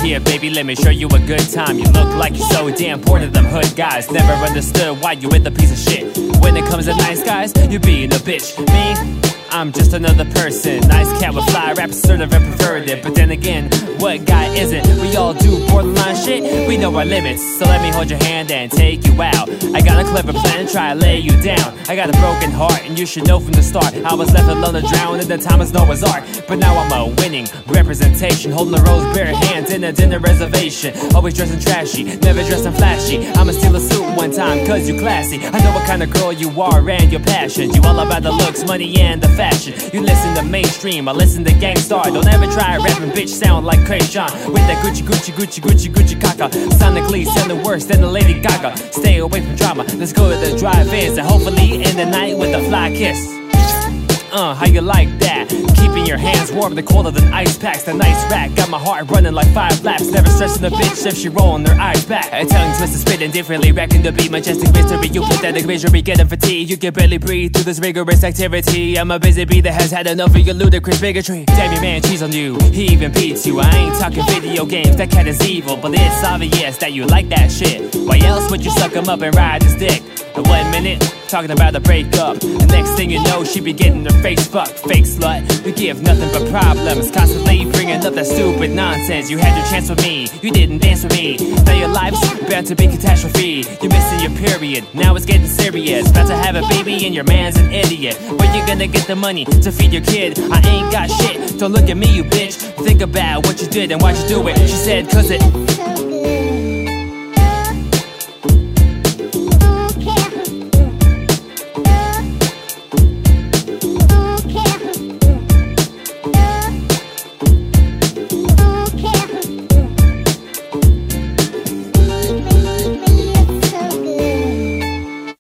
here, baby, let me show you a good time. You look like you're so damn bored of them hood guys. Never understood why you with a piece of shit. When it comes to nice guys, you being a bitch. Me? I'm just another person. Nice cat with fly rap, sort of preferred it. But then again, what guy isn't? We all do borderline shit, we know our limits. So let me hold your hand and take you out. I got a clever plan to try to lay you down. I got a broken heart and you should know from the start. I was left alone to drown in the time as Noah's Ark. But now I'm a winning representation, holding the rose bare hands in a dinner reservation. Always dressing trashy, never dressing flashy. I'ma steal a suit one time cause you classy. I know what kind of girl you are and your passion. You all about the looks, money and the fashion. You listen to mainstream, I listen to Gangstar. Don't ever try rapping, bitch, sound like Krayshawn. With that Gucci, Gucci, Gucci, Gucci, Gucci caca. Sonically sounding worse than the Lady Gaga. Stay away from drama, let's go to the drive-ins. And hopefully end the night with a fly kiss. How you like that? Keeping your hands warm, the colder than ice packs. The nice rack got my heart running like 5 laps. Never stressing a bitch if she rolling her eyes back. Tongue twisted, spitting differently, wrecking the beat. Majestic mystery, you pathetic misery, getting fatigued. You can barely breathe through this rigorous activity. I'm a busy bee that has had enough of your ludicrous bigotry. Damn, your man cheats on you, he even beats you. I ain't talking video games, that cat is evil. But it's obvious that you like that shit. Why else would you suck him up and ride his dick? And 1 minute, talking about a breakup. The next thing you know, she be getting her face fucked. Fake slut, we give nothing but problems. Constantly bringing up that stupid nonsense. You had your chance with me, you didn't dance with me. Now your life's bound to be catastrophe. You're missing your period, now it's getting serious. About to have a baby and your man's an idiot. Where you gonna get the money to feed your kid? I ain't got shit, don't look at me you bitch. Think about what you did and why'd you do it. She said cause it